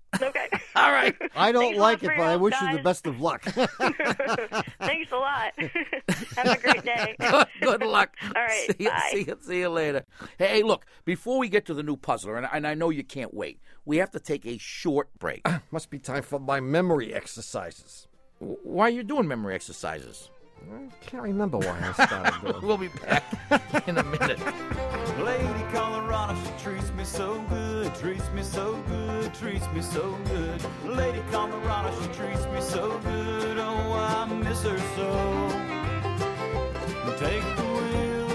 Okay. All right. I don't Thanks a like lot it, for but your I help, wish you the guys. best of luck. Thanks a lot. Have a great day. Good, good luck. All right, See you, bye. see you, see you later. Hey, look, before we get to the new puzzler, and, and I know you can't wait, we have to take a short break. Must be time for my memory exercises. W- Why are you doing memory exercises? I can't remember why I started doing. We'll be back in a minute. Lady Colorado, she treats me so good, treats me so good, treats me so good. Lady Colorado, she treats me so good, oh, I miss her so. Take the wheel,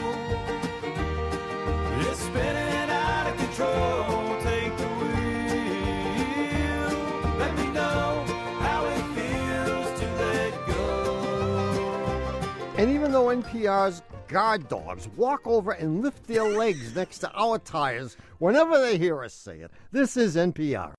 it's spinning out of control. Take the wheel, let me know how it feels to let go. And even though N P R's guard dogs walk over and lift their legs next to our tires whenever they hear us say it, this is N P R.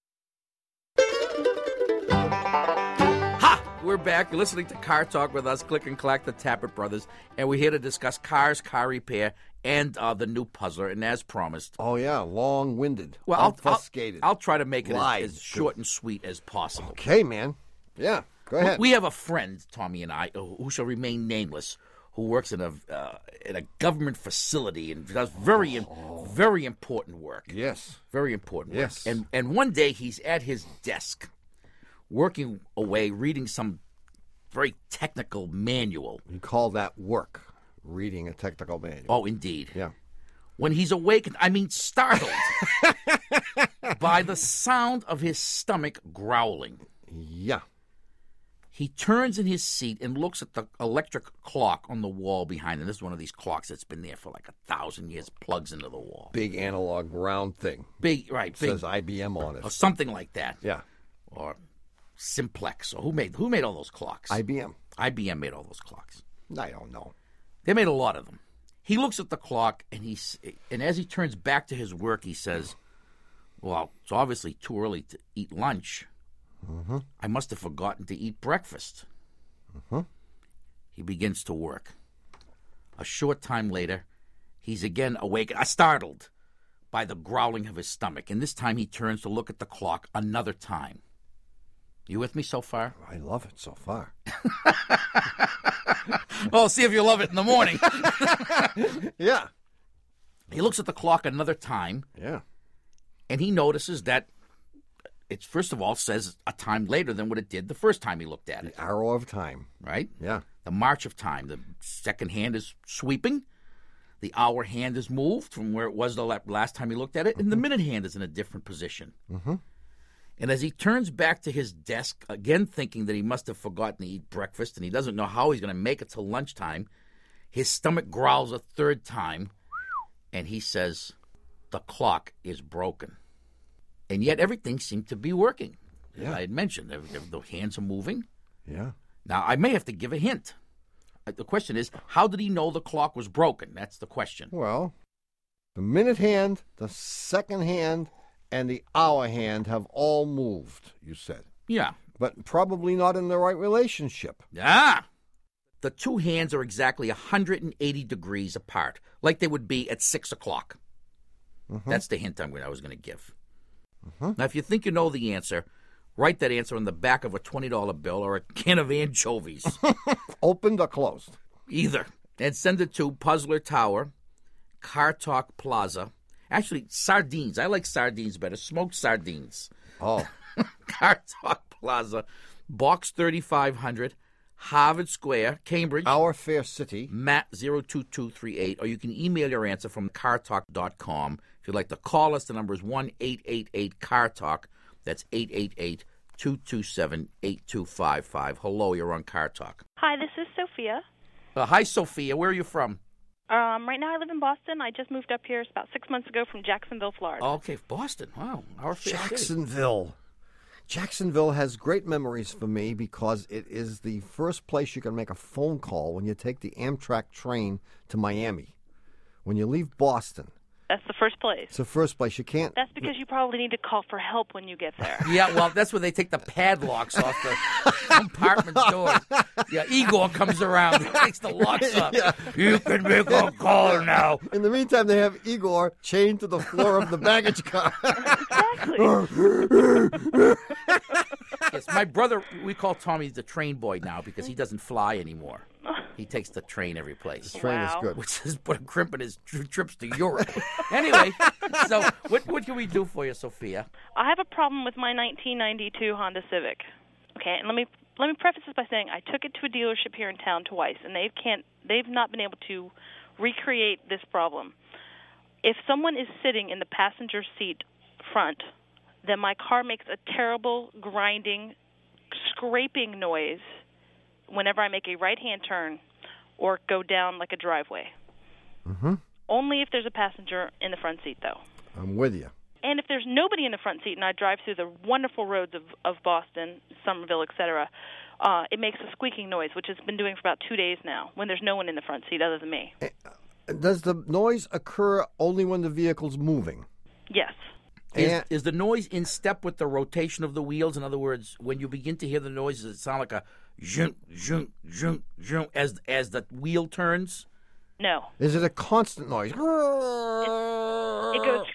Ha! We're back. You're listening to Car Talk with us, Click and Clack, the Tappet Brothers, and we're here to discuss cars, car repair, and uh, the new puzzler. And as promised, Oh, yeah, long-winded, well, I'll, I'll, obfuscated. I'll try to make it as, Lied. as short and sweet as possible. Okay, man. Yeah, go ahead. We have a friend, Tommy and I, who shall remain nameless, who works in a uh, in a government facility and does very Oh. very important work. Yes. Very important Yes. work. And and one day he's at his desk, working away, reading some very technical manual. You call that work, reading a technical manual. Oh, indeed. Yeah. When he's awakened, I mean startled, by the sound of his stomach growling. Yeah. He turns in his seat and looks at the electric clock on the wall behind him. This is one of these clocks that's been there for like a thousand years, plugs into the wall. Big analog round thing. Big, right, big, Says I B M on or it. something like that. Yeah. Or Simplex. Or who made who made all those clocks? I B M. I B M made all those clocks. I don't know. They made a lot of them. He looks at the clock and he's and as he turns back to his work, he says, "Well, it's obviously too early to eat lunch. Mm-hmm. I must have forgotten to eat breakfast." Mm-hmm. He begins to work. A short time later, he's again awakened, uh, startled by the growling of his stomach, and this time he turns to look at the clock another time. You with me so far? I love it so far. Well, see if you love it in the morning. Yeah. He looks at the clock another time, Yeah. and he notices that it first of all says a time later than what it did the first time he looked at it, The arrow of time. right? Yeah. The march of time. The second hand is sweeping. The hour hand is moved from where it was the la- last time he looked at it, and the minute hand is in a different position. Mm-hmm. And as he turns back to his desk, again thinking that he must have forgotten to eat breakfast and he doesn't know how he's going to make it till lunchtime, his stomach growls a third time, and he says, "The clock is broken." And yet everything seemed to be working. As Yeah. I had mentioned, the, the hands are moving. Yeah. Now, I may have to give a hint. Uh, The question is, how did he know the clock was broken? That's the question. Well, the minute hand, the second hand, and the hour hand have all moved, you said. Yeah. But probably not in the right relationship. Ah! The two hands are exactly one hundred eighty degrees apart, like they would be at six o'clock. Mm-hmm. That's the hint I'm gonna, I was going to give. Mm-hmm. Now, if you think you know the answer, write that answer on the back of a twenty dollar bill or a can of anchovies. Opened or closed? Either. And send it to Puzzler Tower, Car Talk Plaza. Actually, sardines. I like sardines better. Smoked sardines. Oh. Car Talk Plaza, Box thirty-five hundred, Harvard Square, Cambridge. Our Fair City. Matt zero two two three eight, or you can email your answer from car talk dot com. If you'd like to call us, the number is one eight eight eight car talk. That's eight eight eight, two two seven, eight two five five. Hello, you're on Car Talk. Hi, this is Sophia. Uh, hi, Sophia. Where are you from? Um, right now I live in Boston. I just moved up here about six months ago from Jacksonville, Florida. Okay, Boston. Wow. Our fair city. Jacksonville. Jacksonville has great memories for me because it is the first place you can make a phone call when you take the Amtrak train to Miami. When you leave Boston, That's the first place. It's the first place. You can't. That's because you probably need to call for help when you get there. Yeah, well, that's where they take the padlocks off the compartment doors. Yeah, Igor comes around and takes the locks off. Yeah. You can make a call now. In the meantime, they have Igor chained to the floor of the baggage car. Yes, my brother, we call Tommy the train boy now because he doesn't fly anymore. He takes the train every place. The train Wow. is good. Which has put a crimp in his tr- trips to Europe. Anyway, so what what can we do for you, Sophia? I have a problem with my nineteen ninety-two Honda Civic. Okay, and let me let me preface this by saying I took it to a dealership here in town twice, and they can't they've not been able to recreate this problem. If someone is sitting in the passenger seat front, then my car makes a terrible grinding, scraping noise whenever I make a right-hand turn or go down like a driveway. Mm-hmm. Only if there's a passenger in the front seat, though. I'm with you. And if there's nobody in the front seat and I drive through the wonderful roads of, of Boston, Somerville, et cetera, uh, it makes a squeaking noise, which it's been doing for about two days now when there's no one in the front seat other than me. Does the noise occur only when the vehicle's moving? Yes. Is, And- is the noise in step with the rotation of the wheels? In other words, when you begin to hear the noise, does it sound like a zhunk, zhunk, zhunk, zhunk as, as the wheel turns? No. Is it a constant noise? It goes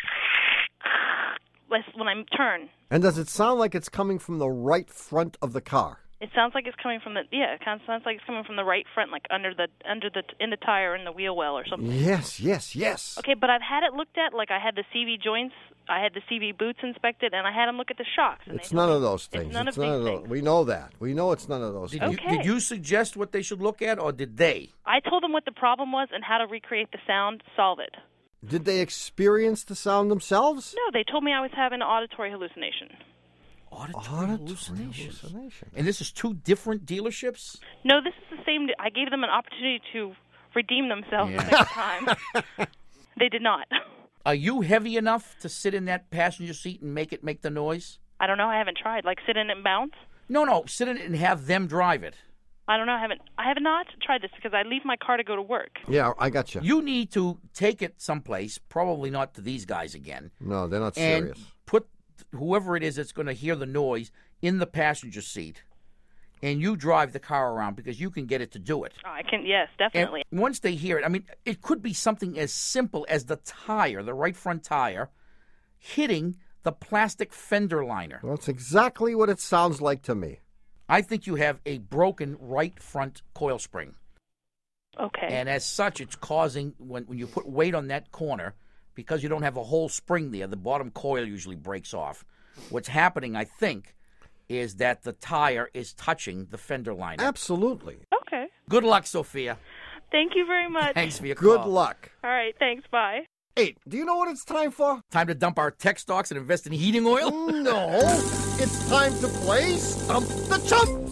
less when I turn. And does it sound like it's coming from the right front of the car? It sounds like it's coming from the yeah. It kind of sounds like it's coming from the right front, like under the under the in the tire in the wheel well or something. Yes, yes, yes. Okay, but I've had it looked at. Like I had the C V joints, I had the C V boots inspected, and I had them look at the shocks. And It's they none told of me those things. It's none It's of none these of those. things. We know that. We know it's none of those Did, things. you, did you suggest what they should look at, or did they? I told them what the problem was and how to recreate the sound, solve it. Did they experience the sound themselves? No, they told me I was having an auditory hallucination. Auditory hallucinations. And this is two different dealerships? No, this is the same. I gave them an opportunity to redeem themselves Yeah. the second time. They did not. Are you heavy enough to sit in that passenger seat and make it make the noise? I don't know. I haven't tried. Like sit in it and bounce. No, no. Sit in it and have them drive it. I don't know. I haven't. I have not tried this because I leave my car to go to work. Yeah, I got you. You need to take it someplace, probably not to these guys again, No, they're not and serious. put whoever it is that's going to hear the noise in the passenger seat, and you drive the car around because you can get it to do it. Oh, I can. Yes, definitely. And once they hear it, I mean, it could be something as simple as the tire, the right front tire, hitting the plastic fender liner. Well, that's exactly what it sounds like to me. I think you have a broken right front coil spring. Okay. And as such, it's causing, when, when you put weight on that corner, because you don't have a whole spring there, the bottom coil usually breaks off. What's happening, I think, is that the tire is touching the fender liner. Absolutely. Okay. Good luck, Sophia. Thank you very much. Thanks for your Good call. luck. All right. Thanks. Bye. Hey, do you know what it's time for? Time to dump our tech stocks and invest in heating oil? No, it's time to play Stump the Chumps.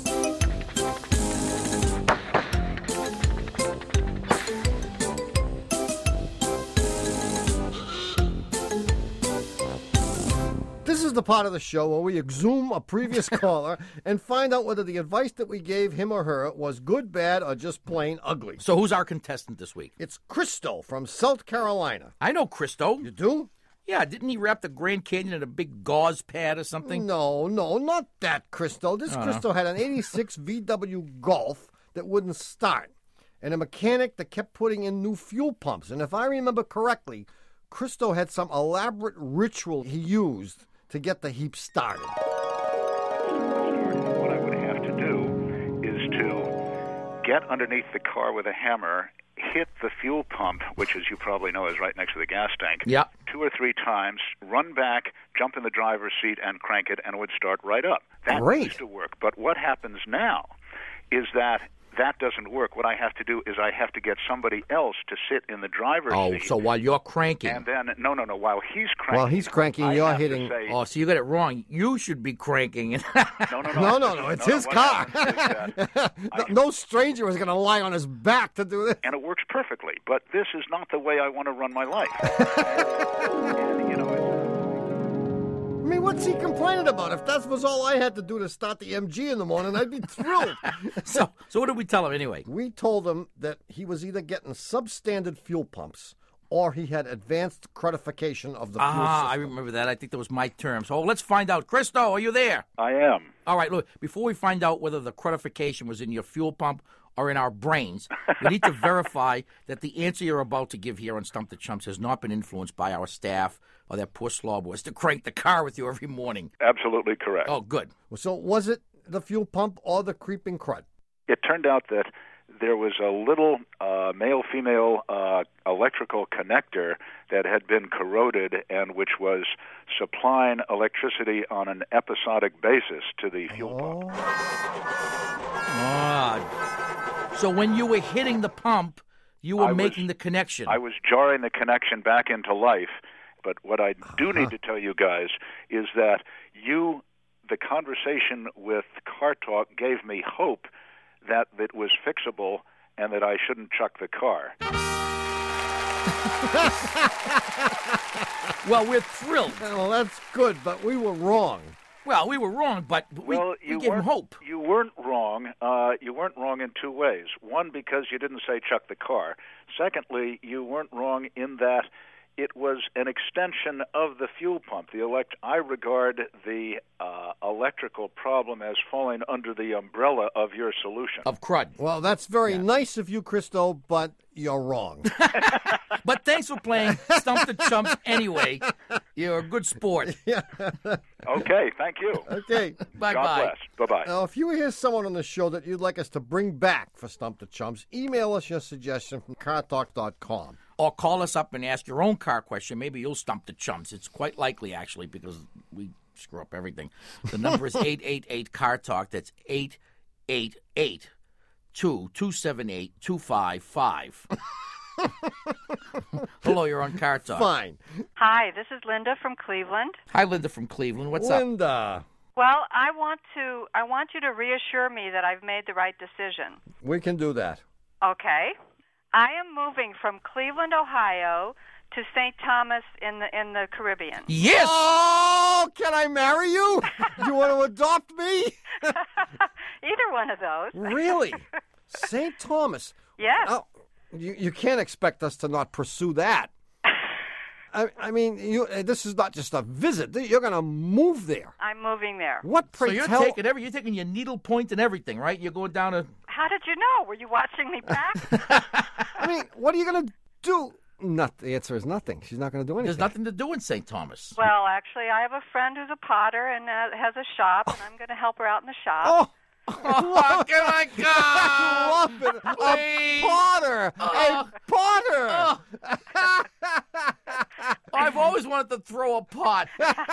This is the part of the show where we exhume a previous caller and find out whether the advice that we gave him or her was good, bad, or just plain ugly. So who's our contestant this week? It's Christo from South Carolina. I know Christo. You do? Yeah, didn't he wrap the Grand Canyon in a big gauze pad or something? No, no, not that Christo. This Oh, no. Christo had an eighty-six V W Golf that wouldn't start, and a mechanic that kept putting in new fuel pumps. And if I remember correctly, Christo had some elaborate ritual he used to get the heap started. What I would have to do is to get underneath the car with a hammer, hit the fuel pump, which, as you probably know, is right next to the gas tank, Yeah. two or three times, run back, jump in the driver's seat, and crank it, and it would start right up. That Great. used to work. But what happens now is that that doesn't work. What I have to do is I have to get somebody else to sit in the driver's Oh, seat. so while you're cranking. And then, no, no, no, while he's cranking. While he's cranking, I you're have to hitting- say- Oh, so you got it wrong. You should be cranking. no, no, no. No, no, no, it's no, his what car. happens is that no, no stranger was going to lie on his back to do this. and it works perfectly. But this is not the way I want to run my life. and, you know, it's, I mean, what's he complaining about? If that was all I had to do to start the M G in the morning, I'd be thrilled. so, so what did we tell him anyway? We told him that he was either getting substandard fuel pumps or he had advanced crudification of the fuel Ah, I system. remember that. I think that was my term. So let's find out. Christo, are you there? I am. All right, look, before we find out whether the crudification was in your fuel pump or in our brains, we need to verify that the answer you're about to give here on Stump the Chumps has not been influenced by our staff or that poor slob was to crank the car with you every morning. Absolutely correct. Oh, good. So was it the fuel pump or the creeping crud? It turned out that there was a little uh, male-female uh, electrical connector that had been corroded and which was supplying electricity on an episodic basis to the fuel pump. Ah. So when you were hitting the pump, you were I was- making the connection. I was jarring the connection back into life. But what I do need to tell you guys is that you, the conversation with Car Talk gave me hope that it was fixable and that I shouldn't chuck the car. Well, we're thrilled. Well, that's good, but we were wrong. Well, we were wrong, but we, well, we you gave him weren't- hope. You weren't wrong. Uh, you weren't wrong in two ways. One, because you didn't say chuck the car. Secondly, you weren't wrong in that it was an extension of the fuel pump. The elect- I regard the uh, electrical problem as falling under the umbrella of your solution. Of crud. Well, that's very nice of you, Christo, but you're wrong. But thanks for playing Stump the Chumps anyway. You're a good sport. Okay, thank you. Okay. Bye-bye. God bless. Bye-bye. Now, if you hear someone on the show that you'd like us to bring back for Stump the Chumps, email us your suggestion from car talk dot com. Or call us up and ask your own car question. Maybe you'll stump the chumps. It's quite likely, actually, because we screw up everything. The number is eight eight eight, C A R Talk. That's eight eight eight, two two seven eight, two five five. Hello, you're on Car Talk. Fine. Hi, this is Linda from Cleveland. Hi, Linda from Cleveland. What's up? Linda, Well, I want to I want you to reassure me that I've made the right decision. we can do that. Okay. I am moving from Cleveland, Ohio to Saint Thomas in the in the Caribbean. Yes! Oh, can I marry you? You want to adopt me? Either one of those. Really? Saint Thomas? Yes. Oh, you, you can't expect us to not pursue that. I, I mean, you, uh, this is not just a visit. You're going to move there. I'm moving there. What, So pray you're tell? taking every, you're taking your needle point and everything, right? You're going down to... How did you know? Were you watching me back? I mean, what are you going to do? Not, the answer is nothing. She's not going to do anything. There's nothing to do in Saint Thomas. Well, actually, I have a friend who's a potter and uh, has a shop, and I'm going to help her out in the shop. Oh, Oh, can I go? I love it. Please. A potter. Oh. A potter. Oh. I've always wanted to throw a pot.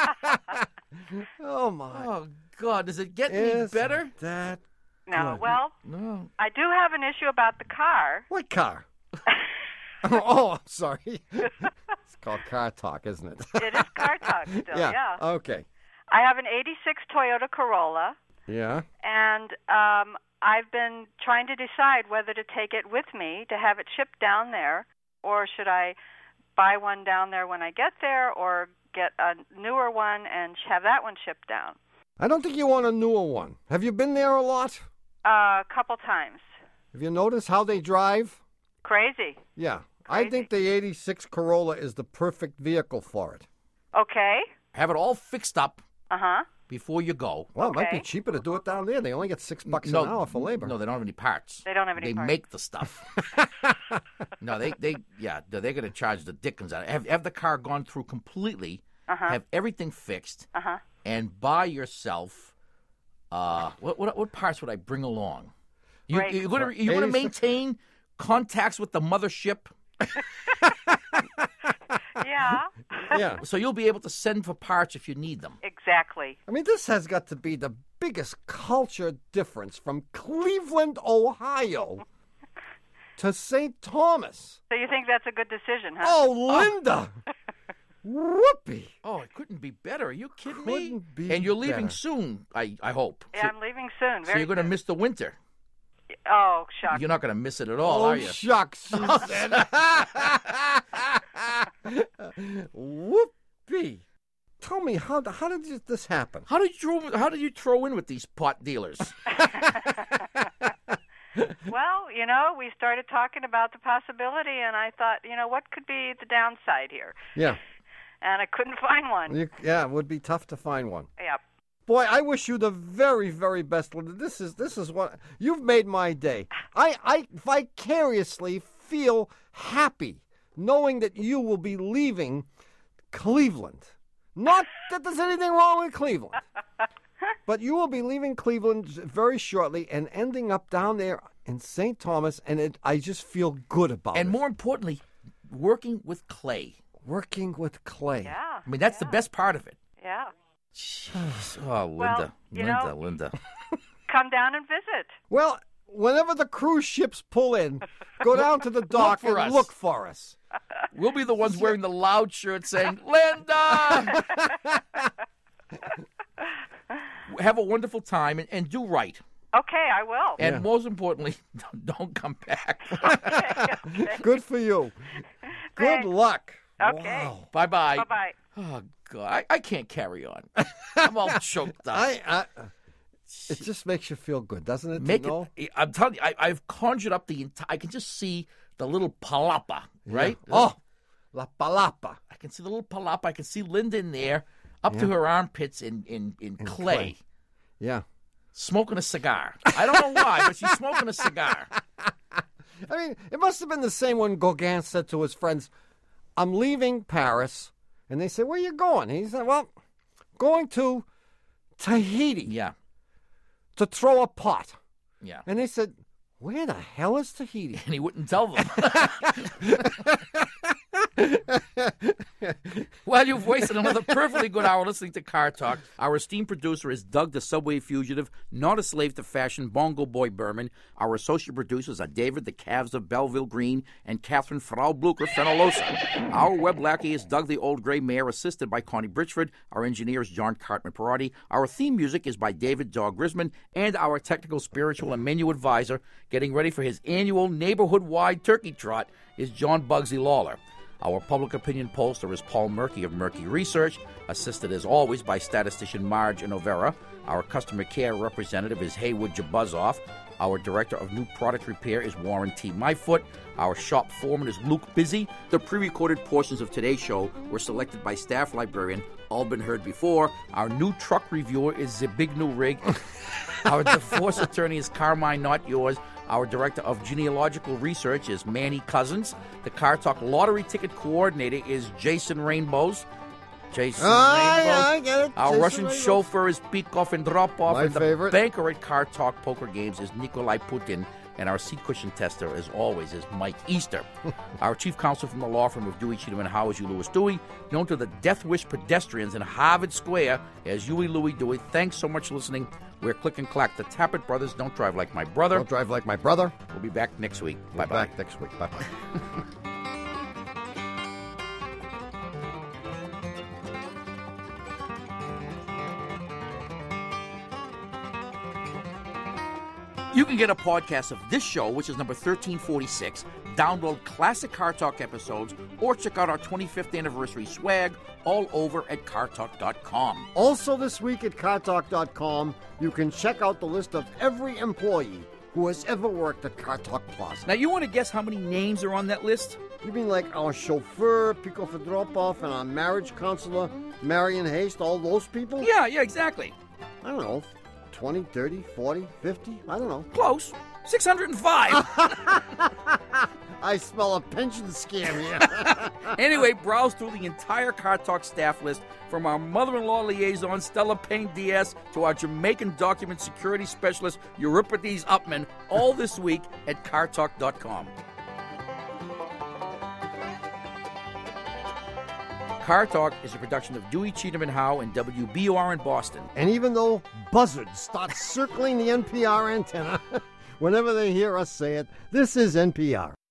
Oh, my. Oh, God. Does it get any Is better? that No, good? well, No. I do have an issue about the car. What car? oh, oh, I'm sorry. It's called Car Talk, isn't it? It is Car Talk still, yeah. yeah. Okay. I have an eighty-six Toyota Corolla, Yeah. and um, I've been trying to decide whether to take it with me to have it shipped down there, or should I buy one down there when I get there, or get a newer one and have that one shipped down. I don't think you want a newer one. Have you been there a lot? Uh, a couple times. Have you noticed how they drive? Crazy. Yeah. I think the eighty-six Corolla is the perfect vehicle for it. Okay. Have it all fixed up Uh-huh. before you go. Well, it might be Okay. cheaper to do it down there. They only get six bucks No, an hour for labor. No, they don't have any parts. They don't have any They parts. make the stuff. no, they, they, yeah, they're going to charge the dickens out of it. Have, have the car gone through completely, Uh-huh. have everything fixed, Uh-huh. and buy yourself, uh, what, what, what parts would I bring along? You, Right. You're going to you're gonna maintain contacts with the mothership? Yeah. Yeah. So you'll be able to send for parts if you need them. Exactly. I mean, this has got to be the biggest culture difference from Cleveland, Ohio to Saint Thomas. So you think that's a good decision, huh? Oh, Linda! Whoopee! Oh, it couldn't be better. Are you kidding Couldn't me? be and you're leaving better. soon, I, I hope. Yeah, I'm leaving soon. So Very you're going to soon. miss the winter. Oh, shucks. You're not going to miss it at all, Oh, are you? shucks, she said. Whoopee! Tell me, how how did you- this happen? How did you throw, how did you throw in with these pot dealers? Well, you know, we started talking about the possibility, and I thought, you know, what could be the downside here? Yeah. And I couldn't find one. You, yeah, it would be tough to find one. Yep. Boy, I wish you the very, very best, Linda. This is this is what you've made my day. I, I vicariously feel happy knowing that you will be leaving Cleveland. Not that there's anything wrong with Cleveland, but you will be leaving Cleveland very shortly and ending up down there in Saint Thomas, and it, I just feel good about and it. And more importantly, working with Clay. Working with Clay. Yeah. I mean, that's yeah. the best part of it. Yeah. Jeez. Oh, Linda, Well, you Linda, know- Linda. Come down and visit. Well, whenever the cruise ships pull in, go down to the dock for and us. look for us. We'll be the ones wearing the loud shirt saying, Linda! Have a wonderful time and, and do right. Okay, I will. And Yeah. most importantly, don't come back. Good for you. Good Thanks. luck. Okay. Wow. Bye-bye. Bye-bye. Oh, God. I, I can't carry on. I'm all choked up. I, I, it just makes you feel good, doesn't it? to Make know? it. I'm telling you, I, I've conjured up the entire. I can just see the little palapa, right? Yeah. Oh, La Palapa. I can see the little palapa. I can see Linda in there, up to Yeah. her armpits in in, in, In clay, clay. Yeah. smoking a cigar. I don't know why, but she's smoking a cigar. I mean, it must have been the same when Gauguin said to his friends, I'm leaving Paris. And they said, where are you going? He said, well, going to Tahiti Yeah, to throw a pot. yeah. And they said, where the hell is Tahiti? And he wouldn't tell them. Well, you've wasted another perfectly good hour listening to Car Talk. Our esteemed producer is Doug the Subway Fugitive, not a slave to fashion, Bongo Boy Berman. Our associate producers are David the Calves of Belleville Green and Catherine Frau Blucher Fenolosa. Our web lackey is Doug the Old Gray Mare, assisted by Connie Britchford. Our engineer is John Cartman Parati. Our theme music is by David Dog Grisman. And our technical, spiritual, and menu advisor, getting ready for his annual neighborhood-wide turkey trot, is John Bugsy Lawler. Our public opinion pollster is Paul Murky of Murky Research, assisted as always by statistician Marge Inovera. Our customer care representative is Haywood Jabuzzoff. Our director of new product repair is Warren T. Myfoot. Our shop foreman is Luke Busy. The pre-recorded portions of today's show were selected by staff librarian, all been heard before. Our new truck reviewer is the Big New Rig. Our divorce attorney is Carmine Not Yours. Our director of genealogical research is Manny Cousins. The Car Talk lottery ticket coordinator is Jason Rainbows. Jason Ah, Rainbows. yeah, I get it. Our Jason Russian Rainbows. chauffeur is Peek-Off and Drop-Off. My and the favorite. banker at Car Talk Poker Games is Nikolai Putin. And our seat cushion tester, as always, is Mike Easter. Our chief counsel from the law firm of Dewey, Cheatham and Howe is Hugh Lewis Dewey, known to the Death Wish pedestrians in Harvard Square as Huey Louie Dewey. Thanks so much for listening. We're Click and Clack. The Tappet Brothers. Don't drive like my brother. Don't drive like my brother. We'll be back next week. We'll Bye-bye. be back next week. Bye-bye. You can get a podcast of this show, which is number thirteen forty-six, download classic Car Talk episodes, or check out our twenty-fifth anniversary swag all over at car talk dot com. Also this week at car talk dot com, you can check out the list of every employee who has ever worked at Car Talk Plaza. Now, you want to guess how many names are on that list? You mean like our chauffeur, Pico for Drop-Off, and our marriage counselor, Marion Haste, all those people? Yeah, yeah, exactly. I don't know, twenty, thirty, forty, fifty? I don't know. Close. six hundred five. I smell a pension scam here. Anyway, browse through the entire Car Talk staff list, from our mother-in-law liaison, Stella Payne Diaz, to our Jamaican document security specialist, Euripides Upman, all this week at car talk dot com. Car Talk is a production of Dewey, Cheatham and Howe and W B O R in Boston. And even though buzzards start circling the N P R antenna whenever they hear us say it, this is N P R.